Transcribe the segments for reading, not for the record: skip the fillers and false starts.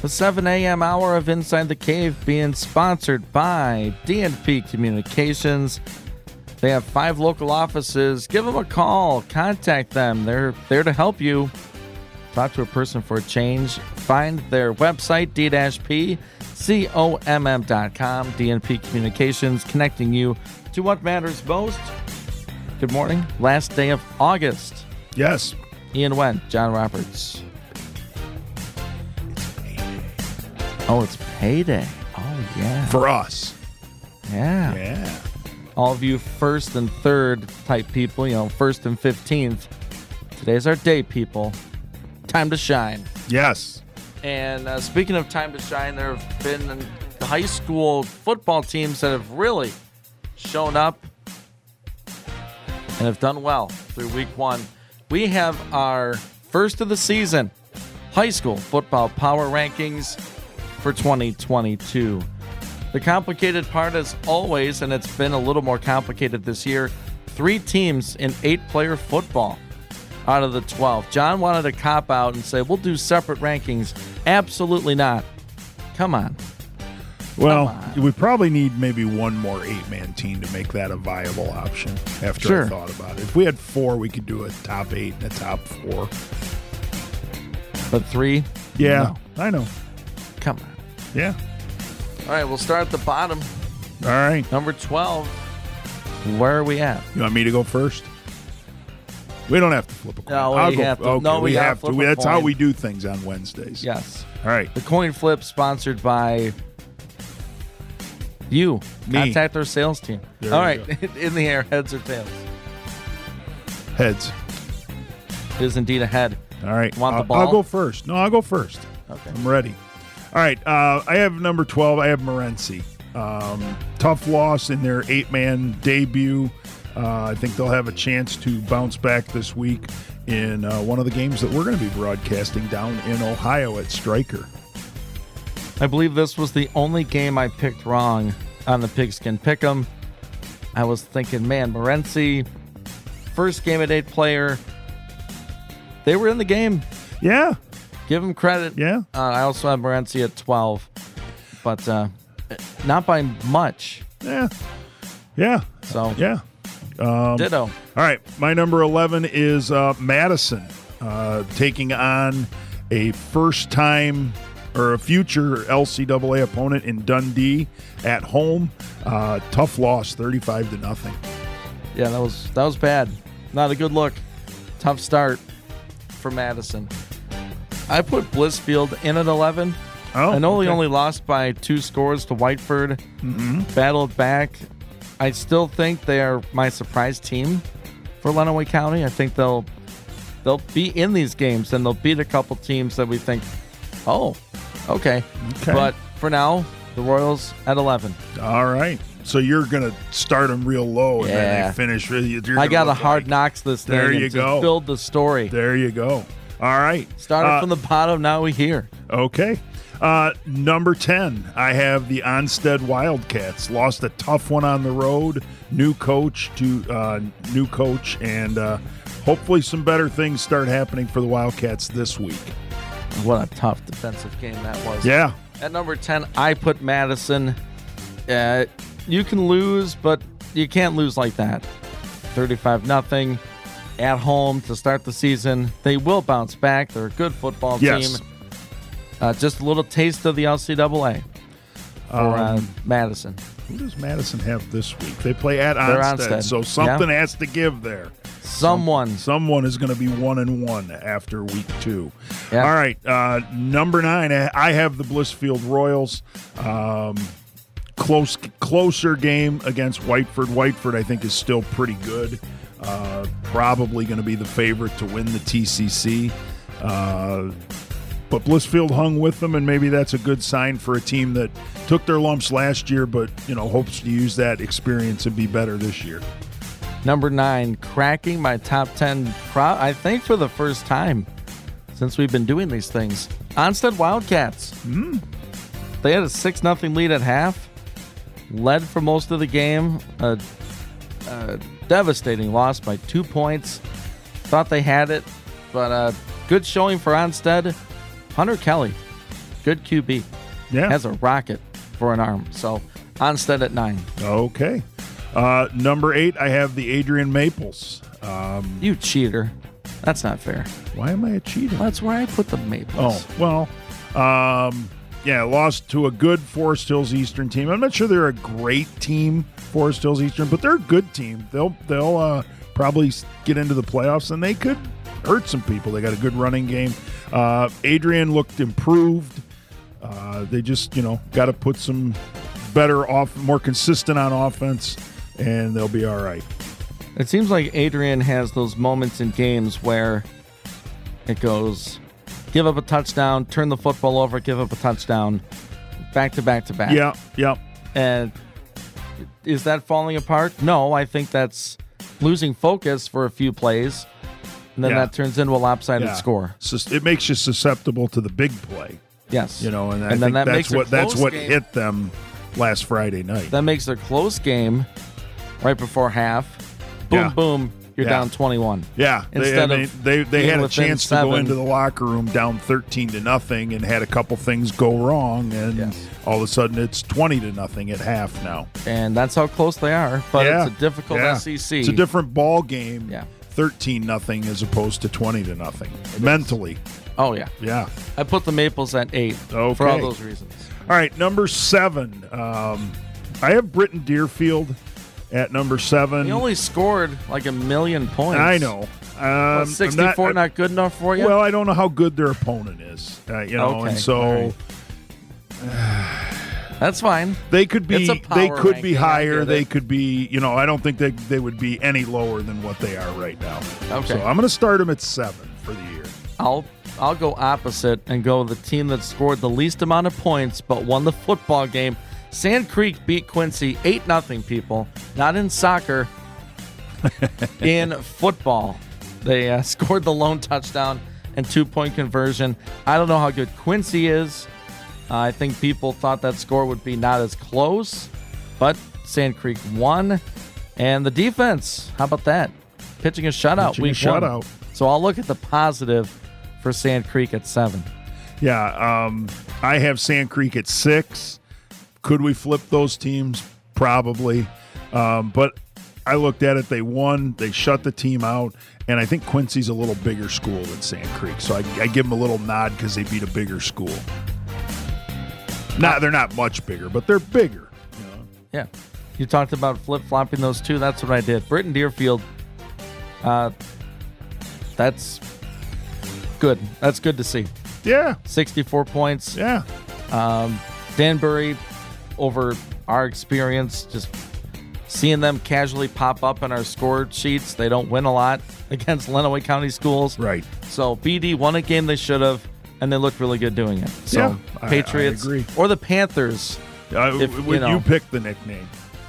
7 a.m. hour of Inside the Cave being sponsored by DNP Communications. They have 5 local offices. Give them a call. Contact them. They're there to help you. Talk to a person for a change. Find their website, d-p-comm.com. DNP Communications, connecting you to what matters most. Good morning. Last day of August. Yes. Ian Wendt, John Roberts. Oh, it's payday. Oh, yeah. For us. Yeah. Yeah. All of you first and third type people, first and 15th. Today's our day, people. Time to shine. Yes. And speaking of time to shine, there have been high school football teams that have really shown up and have done well through week 1. We have our first of the season high school football power rankings for 2022. The complicated part, as always, and it's been a little more complicated this year, 3 teams in 8-player football out of the 12. John wanted to cop out and say, we'll do separate rankings. Absolutely not. Come on. Well, we probably need maybe one more 8-man team to make that a viable option after I thought about it. If we had 4, we could do a top 8 and a top 4. But 3? Yeah, no. I know. Come on. Yeah. All right, we'll start at the bottom. All right. Number 12. Where are we at? You want me to go first? We don't have to flip a coin. No, I'll we go. have to. Okay, No, we have flip to. a That's how coin. we do things on Wednesdays. Yes. All right. The coin flip sponsored by you. Me. Contact our sales team. There All we right. In the air, heads or tails? Heads. It is indeed a head. All right. Want the ball? I'll go first. No, I'll go first. Okay. I'm ready. All right. I have number 12. I have Morenci. Tough loss in their 8-man debut. I think they'll have a chance to bounce back this week in one of the games that we're going to be broadcasting down in Ohio at Stryker. I believe this was the only game I picked wrong on the Pigskin Pick'em. I was thinking, man, Morenci, first game at 8-player. They were in the game. Yeah. Give them credit. Yeah. I also have Morenci at 12, but not by much. Yeah. Yeah. So, Yeah. ditto. All right. My number 11 is Madison taking on a first-time or a future LCAA opponent in Dundee at home. Tough loss, 35-0. Yeah, that was bad. Not a good look. Tough start for Madison. I put Blissfield in at 11. Oh, I know okay. they only lost by 2 scores to Whiteford. Battled back. I still think they are my surprise team for Lenawee County. I think they'll be in these games and they'll beat a couple teams that we think, oh, okay. But for now, the Royals at 11. All right. So you're going to start them real low and then they finish. I got a hard knocks this thing. There you and go. to build the story. There you go. All right. Started from the bottom, now we're here. Okay. Number 10, I have the Onstead Wildcats. Lost a tough one on the road. New coach, and hopefully some better things start happening for the Wildcats this week. What a tough defensive game that was. Yeah. At number 10, I put Madison. You can lose, but you can't lose like that. 35-0 at home to start the season. They will bounce back. They're a good football team. Just a little taste of the LCAA for Madison. Who does Madison have this week? They play at Onstead, so something has to give there. Someone is going to be 1-1 after week 2. Yeah. All right, number 9, I have the Blissfield Royals. Closer game against Whiteford. Whiteford, I think, is still pretty good. Probably going to be the favorite to win the TCC. But Blissfield hung with them, and maybe that's a good sign for a team that took their lumps last year, but hopes to use that experience and be better this year. Number 9, cracking my top 10, I think for the first time since we've been doing these things. Onstead Wildcats. They had a 6-0 lead at half. Led for most of the game. A devastating loss by 2 points. Thought they had it, but good showing for Onstead. Hunter Kelly, Good QB. Yeah. Has a rocket for an arm. So Onstead at 9. Okay. Number 8, I have the Adrian Maples. You cheater. That's not fair. Why am I a cheater? That's where I put the Maples. Oh, well, yeah, lost to a good Forest Hills Eastern team. I'm not sure they're a great team, Forest Hills Eastern, but they're a good team. They'll probably get into the playoffs, and they could hurt some people. They got a good running game. Adrian looked improved. They just, got to put some better more consistent on offense, and they'll be all right. It seems like Adrian has those moments in games where it goes, give up a touchdown, turn the football over, give up a touchdown, back to back to back. Yeah. And is that falling apart? No, I think that's losing focus for a few plays, and then that turns into a lopsided score. So it makes you susceptible to the big play. Yes. And I think that's what hit them last Friday night. That makes a close game right before half. Boom, boom, you're down 21. Yeah. They had a chance to go into the locker room down 13-0 and had a couple things go wrong, and all of a sudden it's 20-0 at half now. And that's how close they are, but it's a difficult SEC. It's a different ball game. Yeah. 13-0 as opposed to 20-0. Mentally. Oh, yeah. Yeah. I put the Maples at 8 for all those reasons. All right, number 7. I have Britton Deerfield at number 7. He only scored like 1 million points. I know. 64 not good enough for you? Well, I don't know how good their opponent is. And so that's fine. They could be higher. Ranking. They could be, I don't think they would be any lower than what they are right now. Okay. So I'm going to start them at 7 for the year. I'll go opposite and go the team that scored the least amount of points but won the football game. Sand Creek beat Quincy 8-0, people. Not in soccer, in football. They scored the lone touchdown and 2-point conversion. I don't know how good Quincy is. I think people thought that score would be not as close, but Sand Creek won. And the defense, how about that? Pitching a shutout. Shutout. So I'll look at the positive for Sand Creek at 7. Yeah, I have Sand Creek at 6. Could we flip those teams? Probably. But I looked at it. They won. They shut the team out. And I think Quincy's a little bigger school than Sand Creek. So I give them a little nod because they beat a bigger school. They're not much bigger, but they're bigger. Yeah. You talked about flip-flopping those two. That's what I did. Britton Deerfield, that's good. That's good to see. Yeah. 64 points. Yeah. Danbury, over our experience, just seeing them casually pop up in our score sheets. They don't win a lot against Lenawee County schools. Right. So BD won a game they should have, and they looked really good doing it. So Patriots I agree. Or the Panthers. You pick the nickname.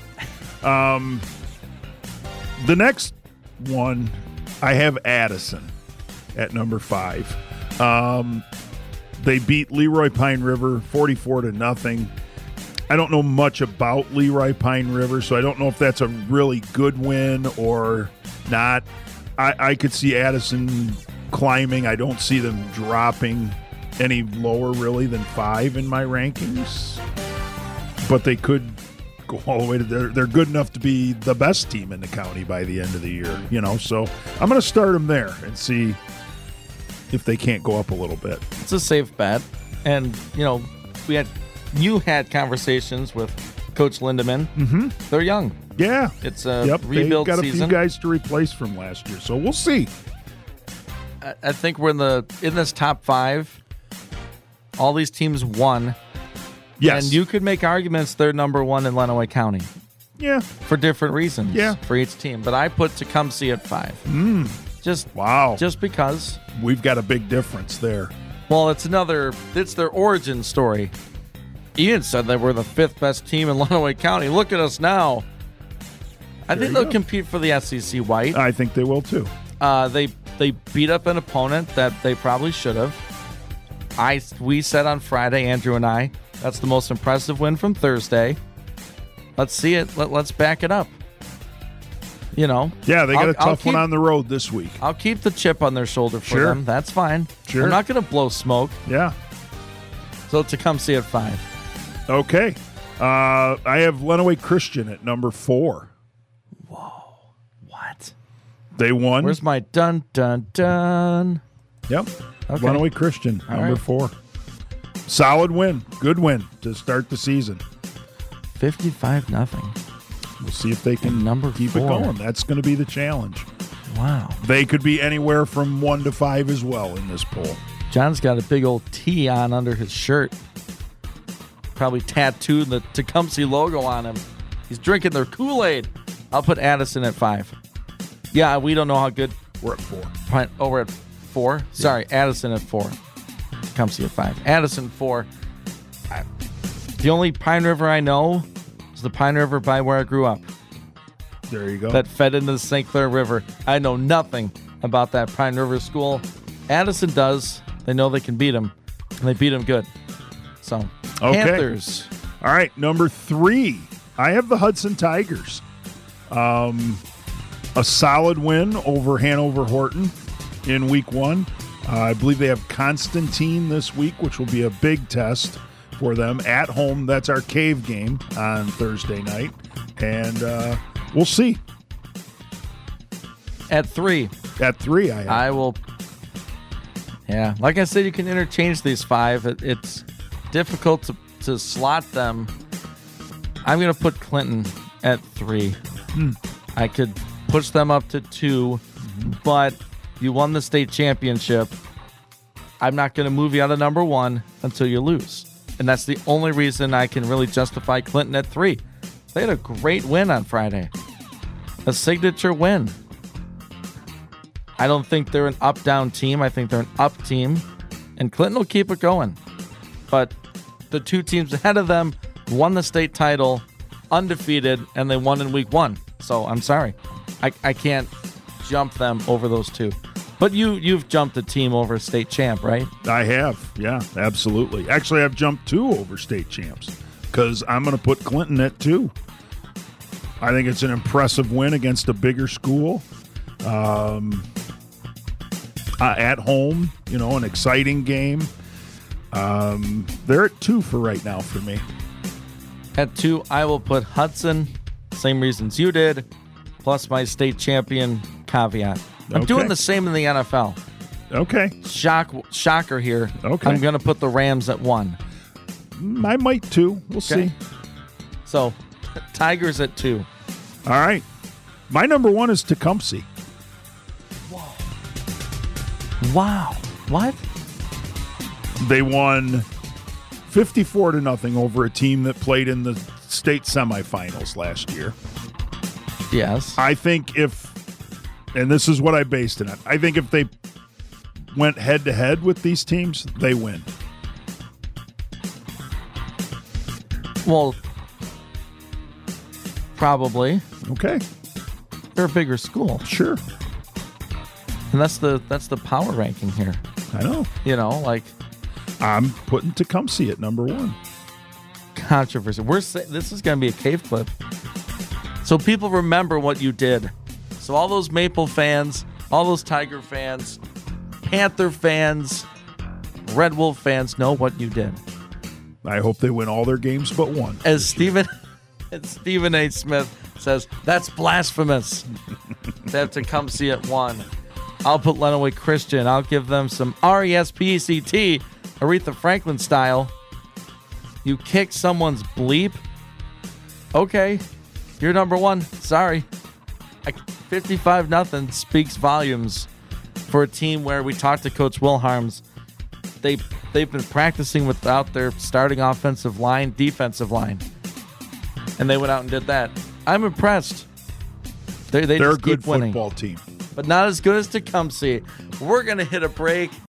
The next one, I have Addison at number 5. They beat Leroy Pine River 44-0. I don't know much about Leroy Pine River, so I don't know if that's a really good win or not. I could see Addison climbing. I don't see them dropping any lower really than 5 in my rankings. But they could go all the way to they're good enough to be the best team in the county by the end of the year, So I'm going to start them there and see if they can't go up a little bit. It's a safe bet. And, you had conversations with Coach Lindemann. Mm-hmm. They're young. Yeah. It's a rebuild season. They've got a season. few guys to replace from last year, so we'll see. I think we're in this top 5. All these teams won. Yes. And you could make arguments they're number 1 in Lenawee County. Yeah. For different reasons. Yeah. For each team. But I put Tecumseh at 5. Just because. We've got a big difference there. Well, it's their origin story. Ian said they were the 5th best team in Lenawee County. Look at us now. I think they'll compete for the SEC White. I think they will too. They beat up an opponent that they probably should have. We said on Friday, Andrew and I, that's the most impressive win from Thursday. Let's see it. Let's back it up. Yeah, they got a tough one on the road this week. I'll keep the chip on their shoulder for them. That's fine. Sure. I'm not going to blow smoke. Yeah. So Tecumseh at 5. Okay. I have Lenawee Christian at number 4. What? They won. Where's my dun, dun, dun? Yep. Okay. Lenawee Christian, All number right. 4. Solid win. Good win to start the season. 55-0. We'll see if they can Number keep 4. it going. That's going to be the challenge. Wow. They could be anywhere from 1 to 5 as well in this poll. John's got a big old T on under his shirt. Probably tattooed the Tecumseh logo on him. He's drinking their Kool-Aid. I'll put Addison at 5. Yeah, we don't know how good. We're at 4. We're at 4. Sorry, Addison at 4. Tecumseh at 5. Addison 4. The only Pine River I know is the Pine River by where I grew up. There you go. That fed into the St. Clair River. I know nothing about that Pine River school. Addison does. They know they can beat them, and they beat them good. So, Okay. Panthers. All right, number 3. I have the Hudson Tigers. A solid win over Hanover Horton in week 1. I believe they have Constantine this week, which will be a big test for them at home. That's our cave game on Thursday night. And we'll see. At 3. At 3, I have. I will. Yeah, like I said, you can interchange these 5. It's difficult to slot them. I'm going to put Clinton at 3. I could push them up to 2, but you won the state championship. I'm not going to move you out of number 1 until you lose. And that's the only reason I can really justify Clinton at 3. They had a great win on Friday. A signature win. I don't think they're an up-down team. I think they're an up team. And Clinton will keep it going. But the 2 teams ahead of them won the state title, undefeated, and they won in week 1. So I'm sorry. I can't jump them over those 2. But you've jumped a team over a state champ, right? I have. Yeah, absolutely. Actually, I've jumped 2 over state champs because I'm going to put Clinton at 2. I think it's an impressive win against a bigger school. At home, an exciting game. They're at 2 for right now for me. At 2, I will put Hudson. Same reasons you did, plus my state champion caveat. I'm doing the same in the NFL. Okay. Shocker here. Okay. I'm going to put the Rams at 1. I might too. We'll see. So, Tigers at 2. All right. My number 1 is Tecumseh. Wow. What? They won 54-0 over a team that played in the state semifinals last year. Yes. I think and this is what I based it on, I think if they went head-to-head with these teams, they win. Well, probably. Okay. They're a bigger school. Sure. And that's the power ranking here. I know. I'm putting Tecumseh at number 1. Controversy. This is going to be a cave clip. So people remember what you did. So all those Maple fans, all those Tiger fans, Panther fans, Red Wolf fans know what you did. I hope they win all their games but 1. As Stephen A. Smith says, that's blasphemous. They have Tecumseh at 1. I'll put Lenawee Christian. I'll give them some RESPECT, Aretha Franklin style. You kick someone's bleep? Okay, you're number 1. Sorry. 55-0 speaks volumes for a team where we talked to Coach Wilharms. They've been practicing without their starting offensive line, defensive line. And they went out and did that. I'm impressed. They're a just good keep winning. football team. But not as good as Tecumseh. We're going to hit a break.